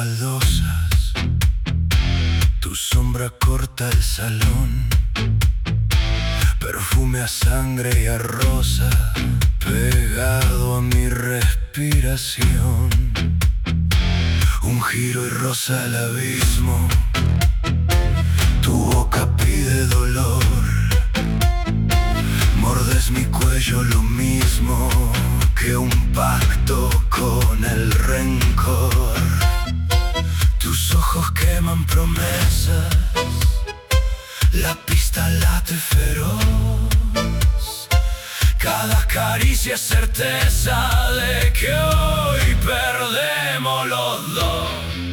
baldosas, tu sombra corta el salón, perfume a sangre y a rosa, pegado a mi respiración. Un giro y roza el abismo, tu boca pide dolor, mordes mi cuello lo mismo que un pacto con el rencor. Tus ojos queman promesas, la pista late feroz. Cada caricia es certeza de que hoy perdemos los dos.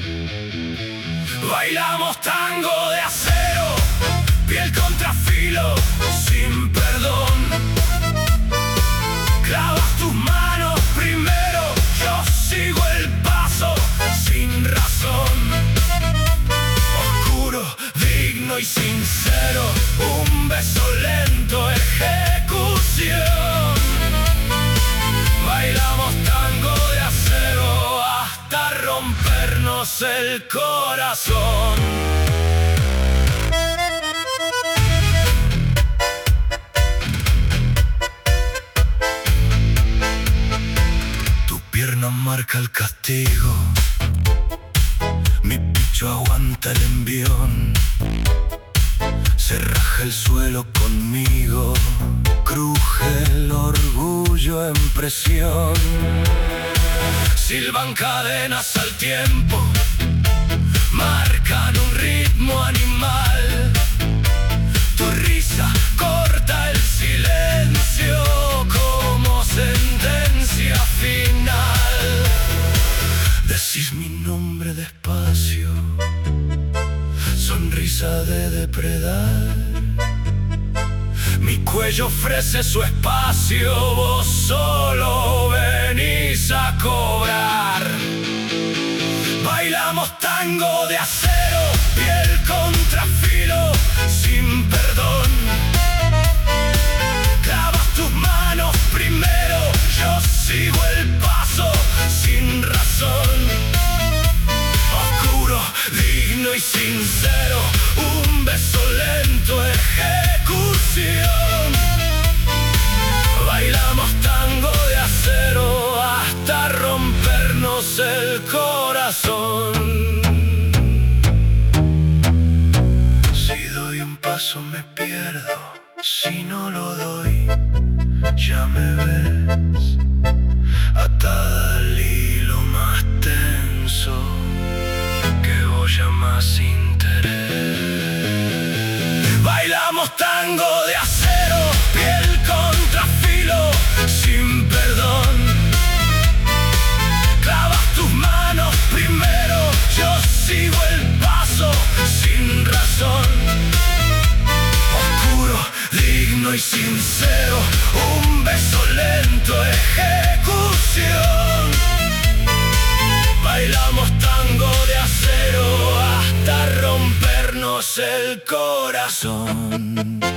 Bailamos tango de acero, piel contra filo, sin perdón. Clavas tus manos primero, yo sigo el paso, sin razón. Oscuro, digno y sincero, un beso lento, ejecución. Bailamos tango de acero hasta rompernos el corazón. Pierna marca el castigo, mi pecho aguanta el envión. Se raja el suelo conmigo, cruje el orgullo en presión. Silban cadenas al tiempo, marcan un ritmo animal. Tu risa corta el silencio como sentencia final. Decís mi nombre despacio, sonrisa de depredar. Mi cuello ofrece su espacio, vos solo venís a cobrar. Bailamos tango de acero, piel contra filo, sin perdón. Clavas tus manos primero, yo sigo el paso, sin razón. Oscuro, digno y sincero, un beso lento, ejecución. Bailamos tango de acero hasta rompernos el corazón. Si doy un paso me pierdo, si no lo doy ya me ves, atada al hilo más tenso que vos llamás interés. Bailamos tango de acero, piel contra filo, sin perdón. Clavas tus manos primero, yo sigo el paso, sin razón. Oscuro, digno y sincero, un beso lento, ejecución. Bailamos tango de acero hasta rompernos el corazón.